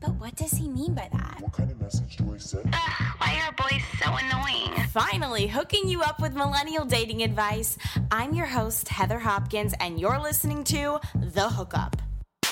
But what does he mean by that? What kind of message do I send? Why are boys so annoying? Finally, hooking you up with millennial dating advice. I'm your host, Heather Hopkins, and you're listening to The Hookup.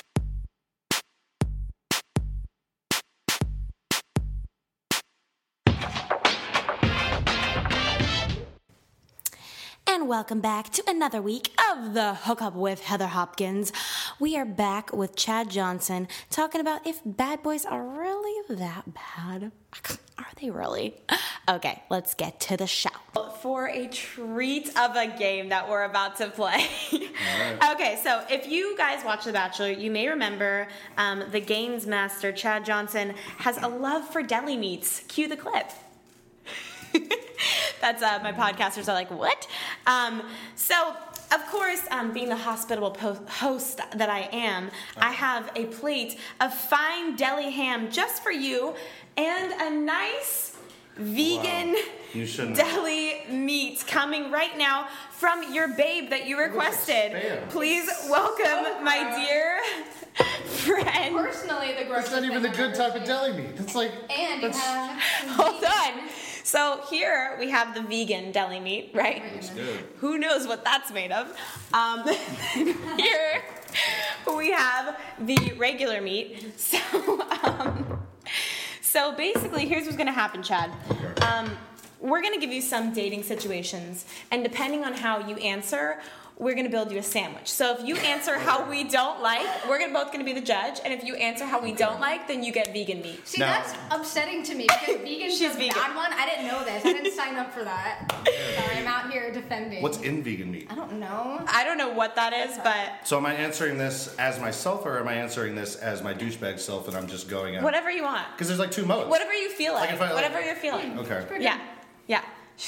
And welcome back to another week of The Hookup with Heather Hopkins. We are back with Chad Johnson talking about if bad boys are really that bad. Are they really? Okay, let's get to the show. For a treat of a game that we're about to play. Right. Okay, so if you guys watch The Bachelor, you may remember the games master, Chad Johnson, has a love for deli meats. Cue the clip. That's my podcasters are like, what? So, of course, being the hospitable host that I am, I have a plate of fine deli ham just for you and a nice vegan deli meat coming right now from your babe that you requested. Please welcome my dear friend. Personally, the gross. It's not even the good type of deli meat. It's like, and you have hold on. So here we have the vegan deli meat, right? It's good. Who knows what that's made of? Here we have the regular meat. So basically, here's what's going to happen, Chad. We're going to give you some dating situations, and depending on how you answer, we're going to build you a sandwich. So if you answer how we don't like, we're both going to be the judge, and if you answer how we don't like, then you get vegan meat. See, that's upsetting to me because vegan's She's a vegan. bad one. I didn't know this. I didn't sign up for that. Sorry, I'm out here defending. What's in vegan meat? I don't know. I don't know what that is, but So am I answering this as myself, or am I answering this as my douchebag self, and I'm just going out? whatever you want. Because there's like two modes. Whatever you feel like. Like if I, Whatever you're feeling. Okay. Yeah.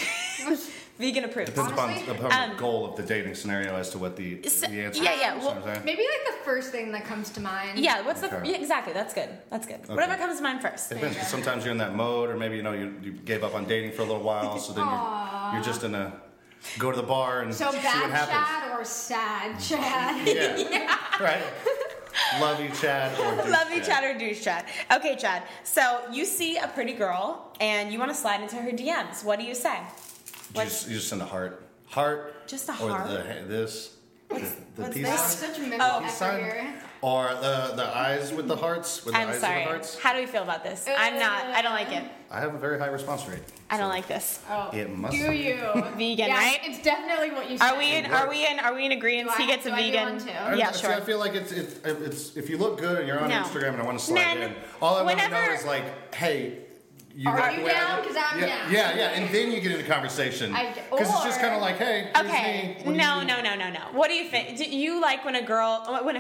Vegan approved. Depends Honestly, upon the goal of the dating scenario as to what the answer yeah, is. well, You know what I'm saying? Maybe like the first thing that comes to mind. Yeah, what's Okay. yeah, exactly. That's good. Whatever comes to mind first. It depends, 'cause sometimes you're in that mode, or maybe you gave up on dating for a little while, so then you're just in a go to the bar and So see what bad happens. Chad or sad Chad? Yeah. Right. Love you, Chad. Or douche Love you, Chad or douche Chad. Okay, Chad. So you see a pretty girl and you want to slide into her DMs. What do you say? You just send a heart. Heart. Just a or heart? The what's peace I'm this? such a Oh. effort sign. here. Or the eyes with the hearts. With the I'm eyes sorry. with the hearts. How do we feel about this? I don't like it. I have a very high response rate. I don't like this. Oh, It must do be. you? Vegan, yeah, right? It's definitely what you said. Are we in agreement? Do He gets a do I do vegan. one too? Yeah, See, sure. I feel like it's if you look good and you're on No. Instagram and I want to slide Men, in, all I want to know whenever- is like, hey, you Are like you the way I down? look? 'Cause I'm yeah, down. Yeah, and then you get into conversation because it's just or- kind of like, hey, here's Okay. me. What do you No. need? What do you think? Do you like when a girl, when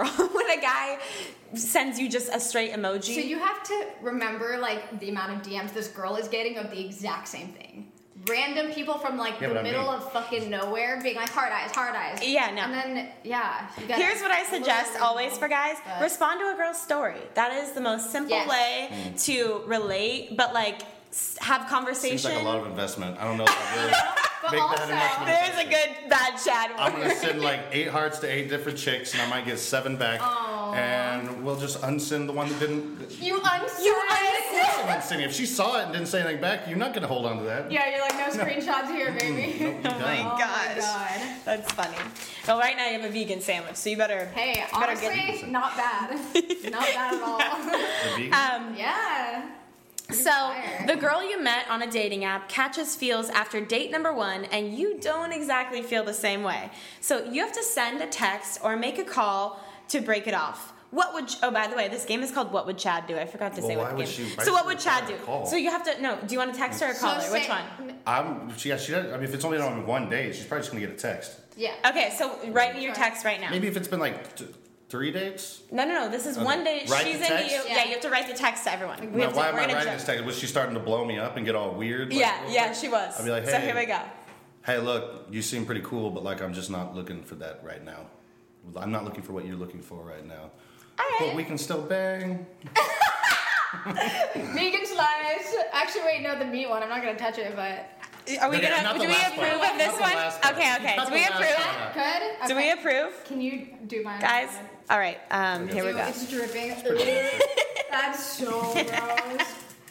a guy sends you just a straight emoji? So you have to remember like the amount of DMs this girl is getting of the exact same thing. Random people from like Yeah, the but I middle mean- of fucking nowhere being like hard eyes. Yeah, no. And then you gotta Here's what I suggest little always for guys. but- Respond to a girl's story. That is the most simple Yes. way to relate, but like have conversation. Seems like a lot of investment. I don't know if I really But make also- that investment. There's a good bad Chad I'm word. gonna send like 8 hearts to 8 different chicks, and I might get 7 back, and we'll just unsend the one that didn't. You unsend. Unsend. If she saw it and didn't say anything back, you're not gonna hold on to that. Yeah, you're like no screenshots here, baby. Nope, you're Oh my done. Oh gosh. my god. That's funny. Well, right now you have a vegan sandwich, so you better. Hey, better honestly, not bad. Not bad at all. The vegan? Yeah. So, fire. the girl you met on a dating app catches feels after date number 1, and you don't exactly feel the same way. So, you have to send a text or make a call to break it off. Oh, by the way, this game is called What Would Chad Do? I forgot to say Well, what why the would game. she- why So, what would would she Chad do? call? So, you have to, no, do you want to text her or call her? Which say- one? She does. I mean, if it's only on one day, she's probably just gonna get a text. Yeah. Okay, so write me your text right now. Maybe if it's been like 3 dates. No, this is Okay. one day. Write She's the into text? you. Yeah. Yeah, you have to write the text to everyone. Now, why am we're I gonna writing judge. this text? Was she starting to blow me up and get all weird? Like, Yeah, she was. I'd be like, So hey. here we go. Hey, look, you seem pretty cool, but like I'm just not looking for that right now. I'm not looking for what you're looking for right now. All right. But we can still bang. Vegan slice. Actually, wait, no, the meat one. I'm not gonna touch it, but Are we Okay, gonna? not Do the we last approve part. of this Not the one? last part. Okay. Cut Do the we last approve? part out. good. Do we approve, Can you do mine? guys? All right. Here we go. It's dripping. Pretty good. That That's so gross.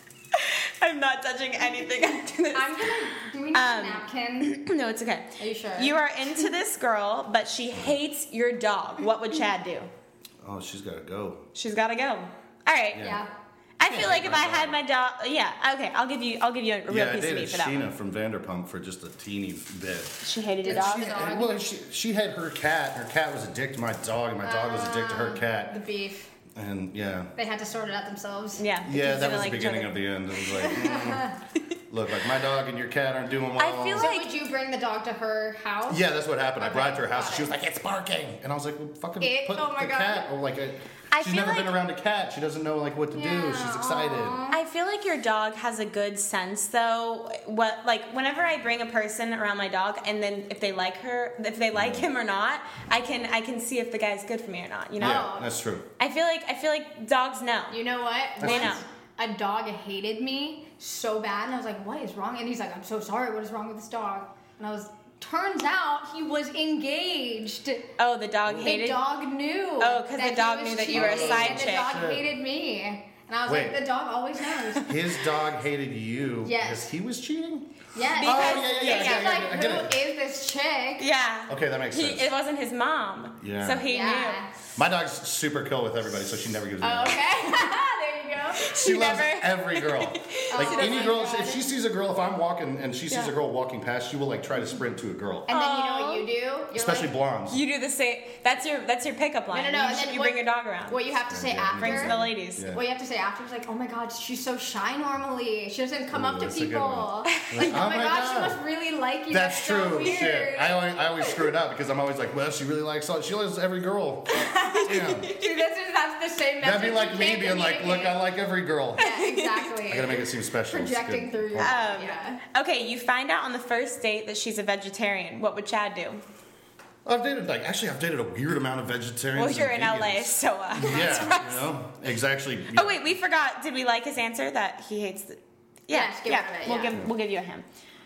I'm not touching anything after this. I'm gonna. Do we need a napkin? No, it's okay. Are you sure? You are into this girl, but she hates your dog. What would Chad do? Oh, she's got to go. She's got to go. All right. Yeah. I feel like if I had my dog, yeah, okay, I'll give you a real Yeah, I piece of meat dated for that Sheena one. from Vanderpump for just a teeny bit. She hated your And dog. well, she had her cat. Her cat was a dick to my dog, and my dog was a dick to her The cat. beef. And yeah. They had to sort it out themselves. Yeah. the Yeah, kids that didn't was like the each beginning other. of the end. It was like, look, like my dog and your cat aren't doing well. I feel So like would you bring the dog to her house? Yeah, that's what happened. I brought it to her Okay, house, got and she was it. like, "It's barking," and I was like, "Well, fucking put Oh my the God. cat." Or like, I she's feel never been like- around a cat. She doesn't know like what to do. She's excited. I feel like your dog has a good sense though. What like whenever I bring a person around my dog and then if they like him or not, I can see if the guy's good for me or not, you know? Yeah, that's true. I feel like dogs know. You know what? They know. A dog hated me so bad, and I was like, "What is wrong?" And he's like, "I'm so sorry. What is wrong with this dog?" And I was. Turns out he was engaged. Oh, the dog The hated. dog knew. Oh, 'cause that the dog he knew was that you were a cheating, side and chick. the dog Shit. hated me. And I was Wait. like, the dog always knows. His dog hated you Yes. because he was cheating. Yes. Because- Oh, yeah. He's I like, get who it. is this chick? Yeah. Okay, that makes sense. It wasn't his mom. Yeah. So he Yeah. knew. My dog's super cool with everybody, so she never gives me. Oh, up. okay. There you go. She loves never- every girl. Like Oh any my girl, God. if she sees a girl, if I'm walking and she sees Yeah. a girl walking past, she will like try to sprint to a girl, And then you know what you do? You're especially like, blondes. You do the same. That's your pickup line. No, no, no. You, And then you what- bring your dog around. What you have to say Yeah, after? Brings the ladies. Yeah. What you have to say after is like, oh my god, she's so shy normally. She doesn't come Ooh, up to that's a good people. one. Like, Oh oh my my god, she God. must really like you. That's so true. Weird. Shit, I always screw it up because I'm always like, well, she really likes all. She loves every girl. Damn. See, that's the same message. That'd be like You me can't being like, look, communicate. I like every girl. Yeah, exactly. I gotta make it seem special. It's Projecting good. through your. Oh. Yeah. Okay, you find out on the first date that she's a vegetarian. What would Chad do? I've dated a weird amount of vegetarians. Well, you're in and LA, vegans. so Yeah, you know, exactly. Oh wait, we forgot. Did we like his answer that he hates the? Yeah, Yes, give yeah. it a- We'll yeah. we'll give you a him.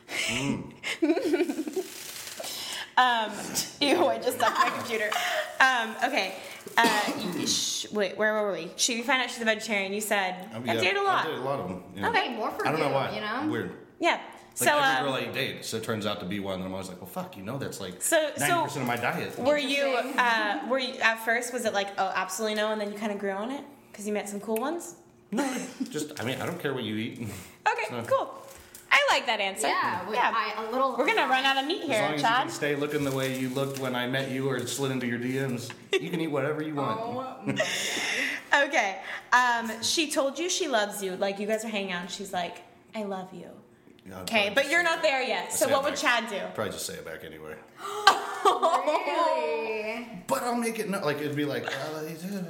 Ew! I just stopped my computer. Okay. Wait, where were we? You find out she's a vegetarian. You said I've dated a lot. I dated a lot of them. Yeah. Okay. More for I don't know you, why. You know. Weird. Yeah. Like So every girl I date, so it turns out to be one, and I'm always like, well, fuck, you know, that's like So- 90% of my diet. were you at first? Was it like oh absolutely no, and then you kind of grew on it because you met some cool ones? No, just I mean, I don't care what you eat. Okay, So- cool. I like that answer. Yeah. A little. We're gonna run out of meat As here, long as you Chad. can stay looking the way you looked when I met you or slid into your DMs, you can eat whatever you want. Oh my God. Okay. She told you she loves you. Like you guys are hanging out. And she's like, "I love you." Yeah, I'd Okay, probably but just you're say not it. there yet. I'd So say what it would back. Chad do? Probably just say it back anyway. Really? But I'll make it like it'd be like, I love you too.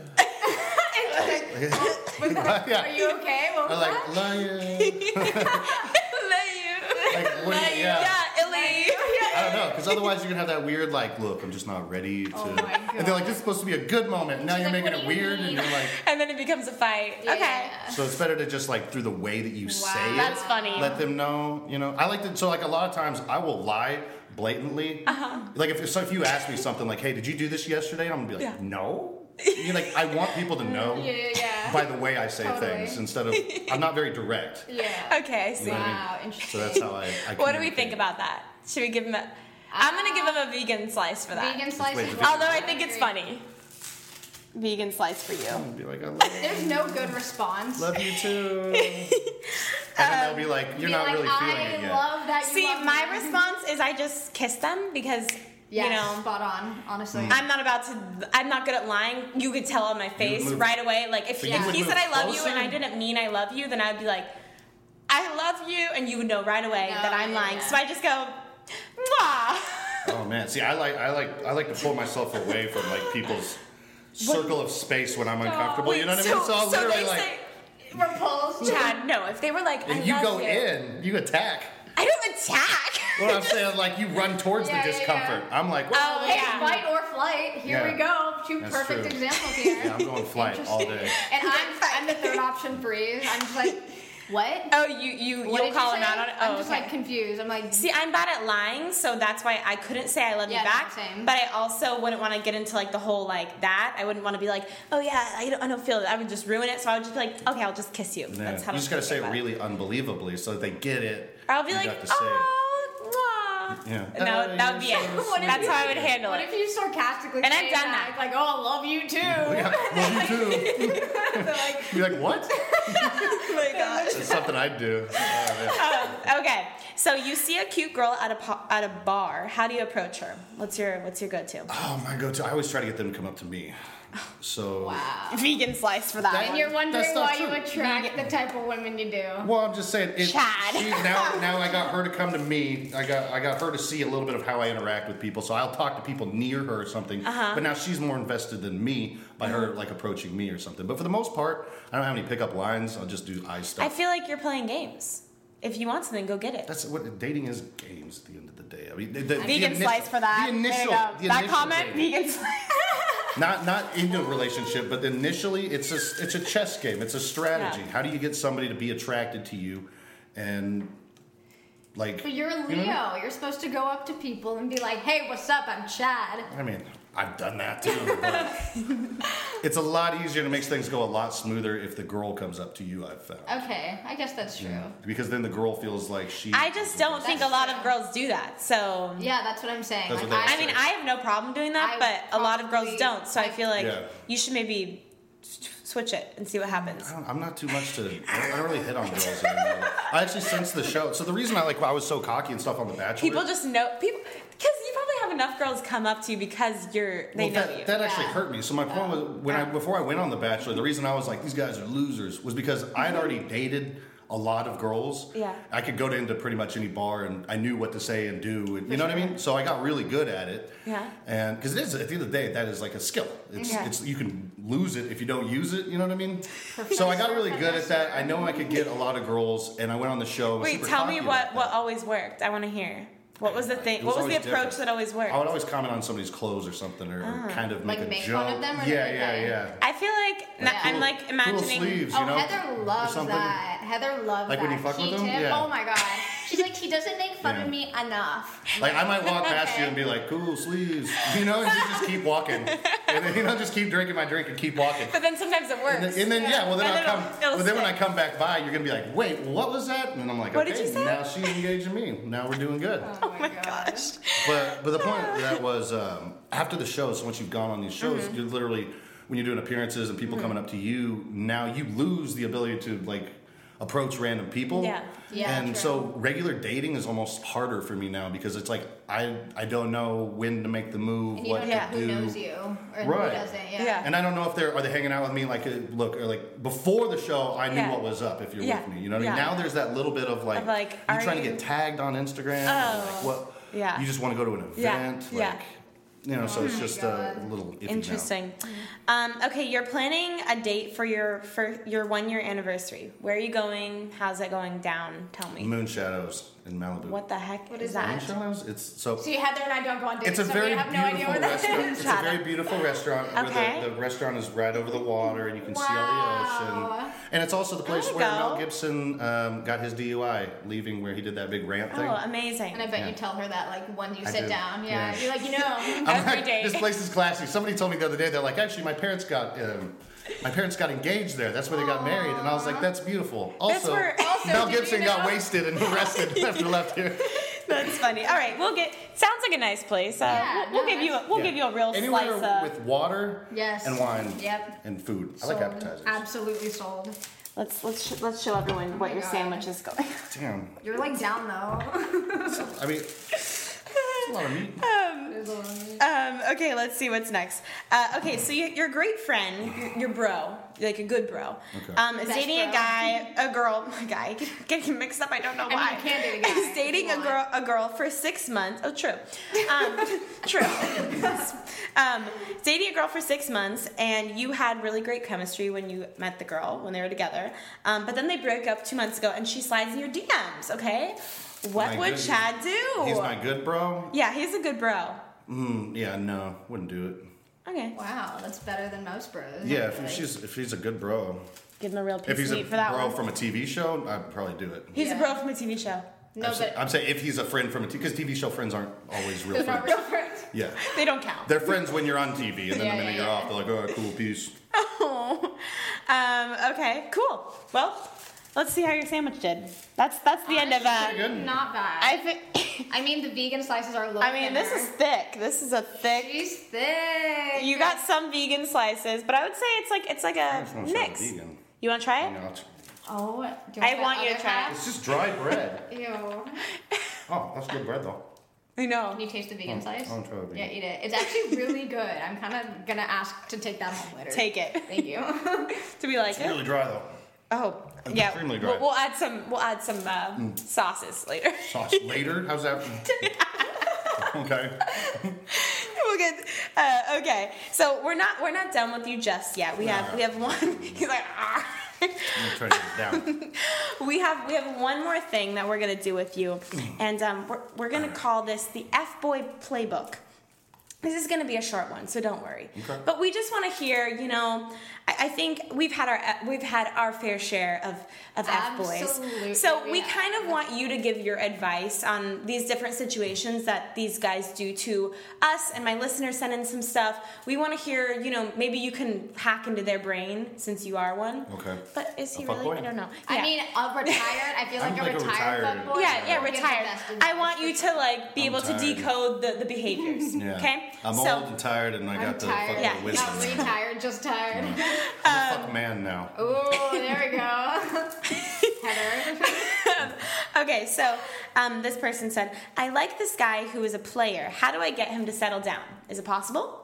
Are Yeah. you okay? What I was like that? love you. Like, what do you- yeah. Illy. I don't know, because otherwise you're gonna have that weird like, look, I'm just not ready to. Oh my And they're like, God. this is supposed to be a good moment. Now She's you're like, making what it do you weird, and mean? you're like. And then it becomes a fight. Okay. Yeah. So it's better to just like through the way that you say it. That's funny. Let them know, you know. I like to. So like a lot of times I will lie blatantly. Like if you ask me something like, hey, did you do this yesterday? I'm gonna be like, Yeah. no. You're like, I want people to know Yeah. by the way I say Totally. things instead of I'm not very direct. Yeah. Okay, I see. You know what I mean? Wow. Interesting. So that's how I What do we communicate. think about that? Should we give him a? I'm gonna give him a vegan slice for that. Vegan slice. wait, is the Although I really think it's great. funny. Vegan slice for you. I'd be like, I love you. There's no good response. Love you too. And then they'll be like, you're Be not like, really feeling I it yet. love that you See, love my me. response is I just kiss them because Yes, you know spot on. Honestly. I'm not good at lying. You could tell on my face move- right away. Like if But he you would said move I love you closer? and I didn't mean I love you, then I'd be like, I love you, and you would know right away No, that I'm yeah, lying. yeah. So I just go, mwah. Oh man, see, I like to pull myself away from like people's circle of space when I'm uncomfortable. You know what I mean? So I'll so literally they like, say, Repulsed. Chad, no. If they were like, I and you love go you, in, you attack. I don't attack. What I'm saying, like you run towards Yeah, the yeah, discomfort. I'm like, well, Oh, Hey, yeah. fight or flight. Here Yeah. we go. Two That's perfect true. examples here. yeah, I'm going flight all day. And I'm the third option, freeze. I'm just like, What? Oh, What you'll did call you him say? out on it? I'm Oh, just okay. like confused. I'm like, See, I'm bad at lying, so that's why I couldn't say I love you Yeah, back. same. But I also wouldn't want to get into like the whole like that. I wouldn't want to be like, oh yeah, I don't feel it. I would just ruin it. So I would just be like, okay, I'll just kiss you. Yeah. That's how You just I'm gotta say it thinking about really unbelievably so that they get it. Or I'll be You like, got to say it. oh, mwah. Yeah. And that would be it. You're so That's how I would handle what it. if you sarcastically And say I've done back, that. like, oh, I love you too. Yeah, love you too. You're like, what? Oh my gosh. It's something I'd do. Oh, yeah. Okay, so you see a cute girl at a bar. How do you approach her? What's your go-to? Oh, my go-to. I always try to get them to come up to me. So. Wow. Vegan slice for that. That- And one. you're wondering That's not why you true. attract the type of women you do. Well, I'm just saying. Chad. Now I got her to come to me. I got her to see a little bit of how I interact with people. So I'll talk to people near her or something. But now she's more invested than me by her like approaching me or something. But for the most part, I don't have any pickup lines. I'll just do eye stuff. I feel like you're playing games. If you want something, go get it. That's what dating is. Games at the end of the day. I mean, the Vegan initial- slice for that. The initial, there you go. the That initial comment, dating. vegan slice. Not into a relationship, but initially it's a chess game. It's a strategy. Yeah. How do you get somebody to be attracted to you, and like? But you're a you know? Leo. You're supposed to go up to people and be like, hey, what's up? I'm Chad. I mean, I've done that too, but it's a lot easier and it makes things go a lot smoother if the girl comes up to you, I've found. Okay, I guess that's true. Because then the girl feels like she. I just don't think a That's lot of true. girls do that. So Yeah, that's what I'm saying. That's Like, what they I mean, I have no problem doing that, I but a lot of girls probably- don't. So I feel like Yeah. you should maybe switch it and see what happens. I'm not too much to. I don't really hit on girls anymore. I actually sense the show. So the reason I was so cocky and stuff on The Bachelor. People just know people because you probably have enough girls come up to you because they know that, you. That actually Yeah. hurt me. So my point was before I went on The Bachelor, the reason I was like these guys are losers was because I had already dated a lot of girls. Yeah. I could go into pretty much any bar and I knew what to say and do. And, you know what I mean? So I got really good at it. Yeah. And because it is at the end of the day, that is like a skill. It's you can lose it if you don't use it. You know what I mean? So I got really good at that. I know I could get a lot of girls, and I went on the show. I was Wait, super tell me cocky what about what that. always worked. I want to hear. What was the thing? It What was the always approach different. that always worked? I would always comment on somebody's clothes or something, or kind of make Like a make joke. fun of them or yeah, like yeah, that? yeah. I feel like I'm like Cool imagining. sleeves, Oh, you know? Heather or loves something. that. Heather loves Like that. when you fuck with Key them? tip. Yeah. Oh my god. She's like, he doesn't make fun Yeah. of me enough. Like I might walk past Okay. you and be like, "Cool sleeves," you know, and just keep walking, and then just keep drinking my drink and keep walking. But then sometimes it works. And then yeah, well then And I'll come. it'll Well then when I stick. come back by, you're gonna be like, "Wait, what was that?" And I'm like, What "Okay, did you say? now she's engaging me. Now we're doing good." Oh my gosh. But the point of that was after the show. So once you've gone on these shows, Mm-hmm. you're literally when you're doing appearances and people coming up to you. Now you lose the ability to like approach random people. Yeah. Yeah, And true. so regular dating is almost harder for me now because it's like I don't know when to make the move, And you what don't to know who do. knows you or Right. who doesn't. Yeah. Yeah. And I don't know if are they hanging out with me like look or like before the show I knew Yeah. what was up if you're Yeah. with me. You know what I mean? Yeah. Now there's that little bit of like, Of, like, you are trying to you- get tagged on Instagram. Oh. Or like what Yeah. you just want to go to an Yeah. event. Yeah. Like you know, so it's my just a God. little iffy now. Interesting. Okay, you're planning a date for your 1 year anniversary. Where are you going? How's that going down? Tell me. Moon Shadows in Malibu. What the heck What is is that? Moon Shadows? It's so See, Heather and I don't go on dates, it's a so very we have no idea beautiful where that restaurant. is. It's a very beautiful restaurant Okay. where the restaurant is right over the water and you can see all the Wow. ocean. And it's also the place There you where go. Mel Gibson got his DUI leaving where he did that big rant thing. Oh, amazing. And I bet Yeah. you tell her that like when you I sit do. down. Yeah. Yeah. You're like, you know. I'm Every like, day. this place is classy. Somebody told me the other day, they're like, actually, my parents got engaged there. That's where they got married. And I was like, that's beautiful. That's Also, where- Also, Mel did you Gibson got know- wasted and arrested after left here. That's funny. All right, sounds like a nice place. Yeah, we'll no, give you that's- give you a real Anywhere slice of. with water Yes. and wine Yep. and food. I like Sold. appetizers. Absolutely sold. Let's show everyone what my your God. sandwich is going. Damn. You're like down though. I mean, it's a lot of meat. Okay, let's see what's next. Okay, so your great friend, your bro, like a good bro, Okay. is Best dating bro. a guy, getting mixed up. I don't know mean, why. you can date a guy He's dating if you a girl for 6 months. Oh, true. True. Dating a girl for 6 months, and you had really great chemistry when you met the girl when they were together. But then they broke up 2 months ago, and she slides in your DMs. Okay, what My would good- Chad do? He's my good bro. Yeah, he's a good bro. Yeah, no, wouldn't do it. Okay. Wow, that's better than most bros. Yeah, I feel like. if she's a good bro. Give him a real If piece he's of a meat for that bro one. from a TV show, I'd probably do it. He's a bro from a TV show. No, but I'm saying if he's a friend from a because TV show friends aren't always real they're not friends. real friends. Yeah. They don't count. They're friends when you're on TV, and then Yeah, the minute yeah, you're yeah. off, they're like, "Oh, cool, peace." Oh. Okay, cool. Well, let's see how your sandwich did. That's the end of Pretty good. Not bad. I think. I mean, the vegan slices are a little I mean, this thinner. is thick. This is a thick. She's thick. You got some vegan slices, but I would say it's like a just wanna try the mix. vegan. You want to try it? No, Oh, do I that want you to other try it. half? it's just dry bread. Ew. Oh, that's good bread though. I know. Can you taste the vegan slice? I'll try the vegan. Yeah, eat it. It's actually really good. I'm kind of gonna ask to take that home later. Take it. Thank you. Do we like It's really dry though. Oh, yeah. extremely dry. We'll add some sauces later. Sauce later? How's that? Okay. We'll get okay. So we're not done with you just yet. We have one. He's like, ah. I'm gonna try to get it down. We have one more thing that we're gonna do with you, and we're gonna call this the F-Boy Playbook. This is going to be a short one, so don't worry. Okay. But we just want to hear, I think we've had our fair share of F-boys. Absolutely, So we we have. kind of want you to give your advice on these different situations that these guys do to us, and my listeners send in some stuff. We want to hear, maybe you can hack into their brain since you are one. Okay. But is he A really? fuckboy? I don't know. I Yeah. mean, retired. I feel I'm like a like a retired retired- fuckboy. Yeah, gives the retired. best I advice. want you to be I'm able to tired. decode the behaviors. Yeah. Okay. I'm So- old and tired, and I I'm got the tired. fucking Yeah. wisdom. Not retired, just tired. I'm a fuck man now. Oh, there we go. Heather. Okay, so this person said, I like this guy who is a player. How do I get him to settle down? Is it possible?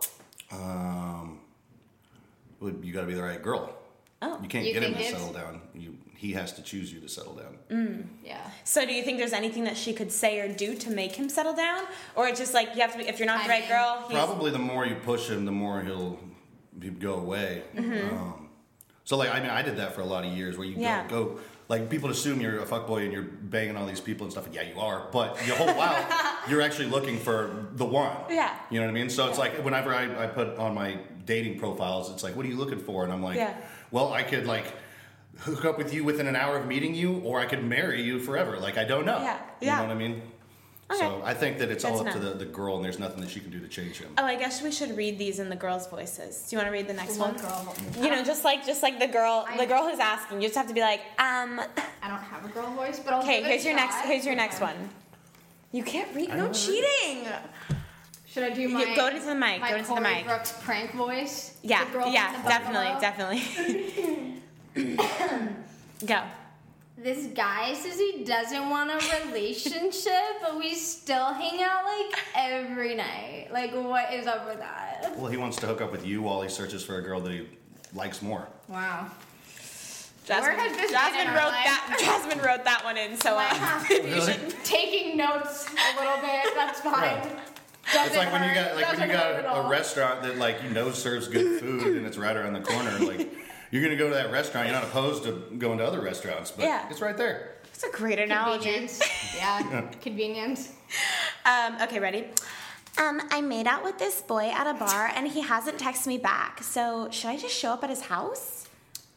Well, you got to be the right girl. Oh. You can't You get him think to it's- settle down. He has to choose you to settle down. Yeah. So do you think there's anything that she could say or do to make him settle down? Or it's just like you have to be, if you're not the right girl, he's... Probably the more you push him, the more he'll go away. So I did that for a lot of years where you Yeah. go like people assume you're a fuckboy and you're banging all these people and stuff. And yeah, you are, but the whole while you're actually looking for the one. Yeah. You know what I mean? So it's like whenever I put on my dating profiles, it's like, what are you looking for? And I'm like, Yeah. well, I could hook up with you within an hour of meeting you, or I could marry you forever. I don't know. Yeah. You Yeah. know what I mean? Okay. So I think that it's Good all to up to know. the girl, and there's nothing that she can do to change him. Oh, I guess we should read these in the girls' voices. Do you want to read the next one? One girl. Just like the girl who's asking. You just have to be like, I don't have a girl voice, but I'll Okay, give it here's a your shot. here's your next one. You can't read. No cheating. Should I do my Go to the mic, My go to the Corey mic. Brooks prank voice. Yeah, The girl yeah, from the definitely. Go. This guy says he doesn't want a relationship, but we still hang out every night. What is up with that? Well, he wants to hook up with you while he searches for a girl that he likes more. Wow. Jasmine, has this been in our life? Jasmine wrote that one in, so Might have to be Really? taking notes a little bit. That's fine. Right. Doesn't It's like when you hurt. got Doesn't hurt at a all. restaurant that serves good food and it's right around the corner. You're gonna go to that restaurant. You're not opposed to going to other restaurants, but Yeah. it's right there. it's a great analogy. Convenience. Yeah, convenience. Okay, ready? I made out with this boy at a bar and he hasn't texted me back. So should I just show up at his house?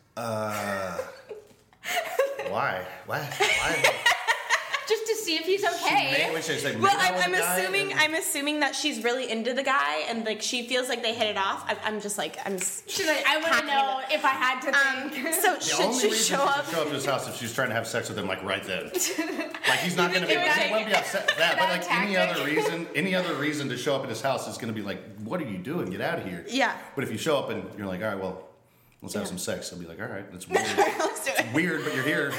Why? Why? Just to see if he's okay. Well, I'm assuming that she's really into the guy and she feels like they hit it off. I want to know if I had to think. So The should only she reason show she up? should show up to his house if she's trying to have sex with him right then. He's not gonna be. it would He take- wouldn't be upset at that. But Tactic. any other reason to show up at his house is gonna be what are you doing? Get out of here. Yeah. But if you show up and you're like, all right, well, let's have some sex, he'll be like, all right, that's weird. Let's do it. Weird, but you're here.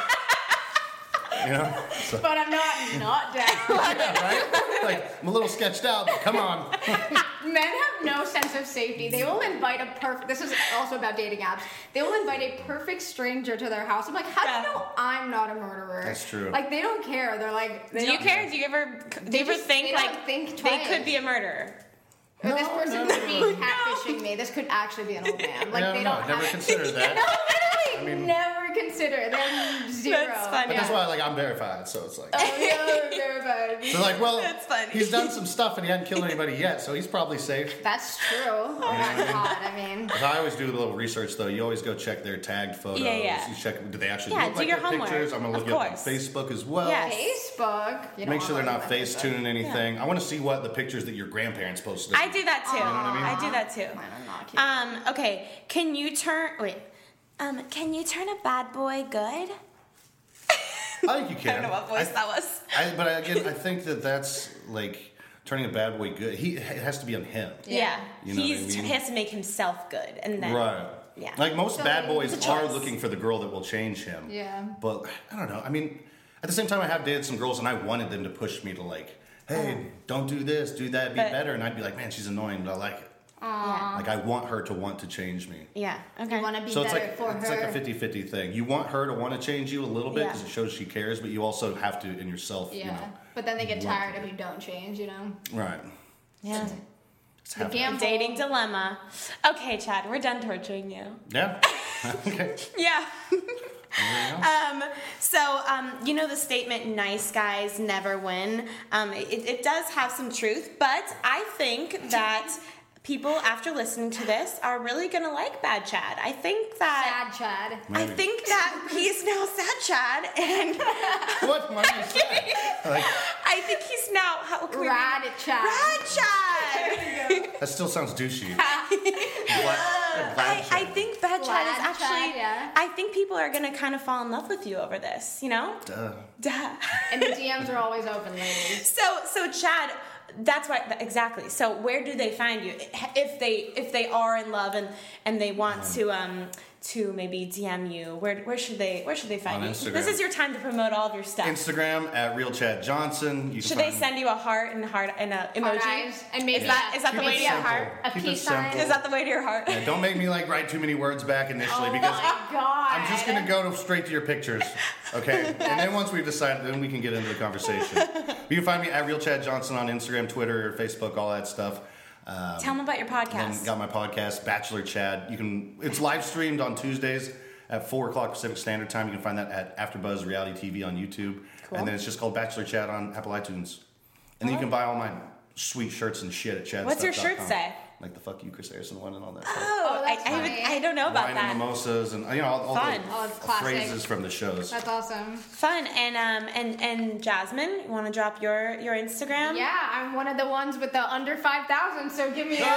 So, But I'm not down. yeah, right? I'm a little sketched out, but come on. Men have no sense of safety. They will invite a perfect. This is also about dating apps. They will invite a perfect stranger to their house. I'm like, how do you know I'm not a murderer? That's true. They don't care. They're like, Do you care? Do you ever think they don't think they twice. could be a murderer? Or this person no, could be catfishing me. This could actually be an old man. Yeah, They no, don't never have. considered that. No, literally. I never consider them zero. That's funny. But that's why, like, I'm verified, so it's like. Oh, yeah, verified. So like, well, That's funny. he's done some stuff and he hadn't killed anybody yet, so he's probably safe. That's true. Oh my god, I mean. But I always do a little research though. You always go check their tagged photos. Yeah. You check, do they actually Yeah, look do like your their homework. pictures? I'm gonna Of look up on course. Facebook as well. Yes. Facebook. You don't Make sure they're wanna not look face at tuning anything. I want to see what the pictures that your grandparents posted. I do that too. You know what I mean? I do that too. Mine are not cute. Okay, can you turn a bad boy good? I think you can. I don't know what voice that was. But again, I think that's like turning a bad boy good. It has to be on him. Yeah. You know what I He mean? has to make himself good, and then Right. Yeah. Like most So bad it's boys a are choice. looking for the girl that will change him. Yeah. But I don't know. I mean, at the same time, I have dated some girls and I wanted them to push me to like, hey, don't do this, do that, be But- better. And I'd be like, man, she's annoying, but I like it. Yeah. Like I want her to want to change me. Yeah. Okay. You want to be So it's better like for it's her. like a 50-50 thing. You want her to want to change you a little bit Yeah. because it shows she cares, but you also have to in yourself. Yeah. You know, But then they get want tired to. if you don't change, you know? right. Yeah. It's half gamble. Dating dilemma. Okay, Chad, we're done torturing you. Yeah. Okay. Yeah. Anything else? You know the statement, nice guys never win? It does have some truth, but I think that people, after listening to this, are really going to like Bad Chad. I think that... Sad Chad. I Maybe. think that he's now Sad Chad, and What? Why do you say that? Like, I think he's now... How can we Rad Chad. Rad Chad! that still sounds douchey. Glad I think Bad Chad is Glad actually... Chad, yeah. I think people are going to kind of fall in love with you over this, you know? Duh. Duh. And the DMs are always open, ladies. So Chad, that's why exactly. So where do they find you if they are in love and they want to maybe DM you? Where should they find On you? Instagram. This is your time to promote all of your stuff. Instagram at Real Chad Johnson. You can Should they find- send you a heart and a emoji? Eyes, and maybe Is that the Keep way it to your simple. heart? A Keep it peace sign. simple. Is that the way to your heart? Yeah, don't make me like write too many words back initially Oh because my god. I'm just gonna go straight to your pictures, okay? And then once we've decided, then we can get into the conversation. You can find me at Real Chad Johnson on Instagram, Twitter, Facebook, all that stuff. Tell them about your Then podcast. got my podcast, Bachelor Chad. It's live streamed on Tuesdays at 4 o'clock Pacific Standard Time. You can find that at AfterBuzz Reality TV on YouTube. Cool. And then it's just called Bachelor Chad on Apple iTunes. And then you can buy all my sweet shirts and shit at Chad. What's your shirt say? Like the fuck you, Chris Harrison one and all that stuff. Oh, that's funny. I don't know about Wine that. and mimosas and all Fun. Oh, the it's classic. phrases from the shows. That's awesome. Fun. And Jasmine, you want to drop your Instagram? Yeah, I'm one of the ones with the under 5,000, so give me a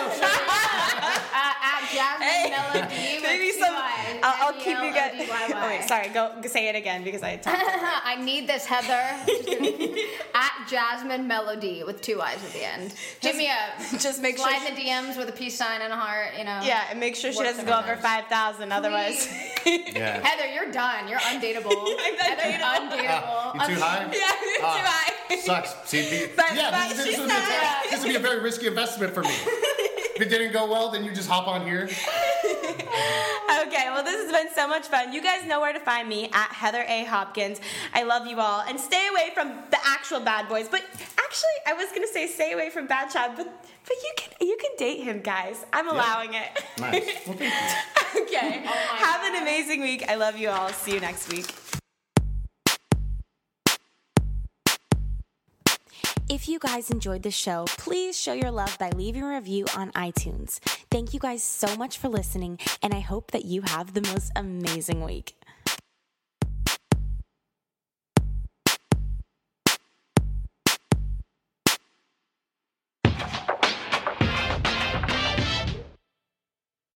at Jasmine Melody with Maybe two some. Y's. I'll keep you guys. MELODYY. Oh wait, sorry. Go say it again because I talked. I need this, Heather. Just kidding. At Jasmine Melody with two I's at the end. Give me a Just make sure. slide in the DMs with a peace sign and a heart. You know. Yeah, and make sure she Works doesn't go over sometimes. 5,000. Otherwise, Yeah. Heather, you're done. You're undateable. I'm undateable. You too high? yeah, you're too high. Sucks. See, But this would be this would be a very risky investment for me. If it didn't go well, then you just hop on here. Okay, well, this has been so much fun. You guys know where to find me at Heather A. Hopkins. I love you all, and stay away from the actual bad boys. But actually, I was gonna say stay away from Bad Chad, but you can date him, guys. I'm allowing it. Nice. Well, thank you. Okay. Have an amazing week. I love you all. See you next week. If you guys enjoyed the show, please show your love by leaving a review on iTunes. Thank you guys so much for listening, and I hope that you have the most amazing week.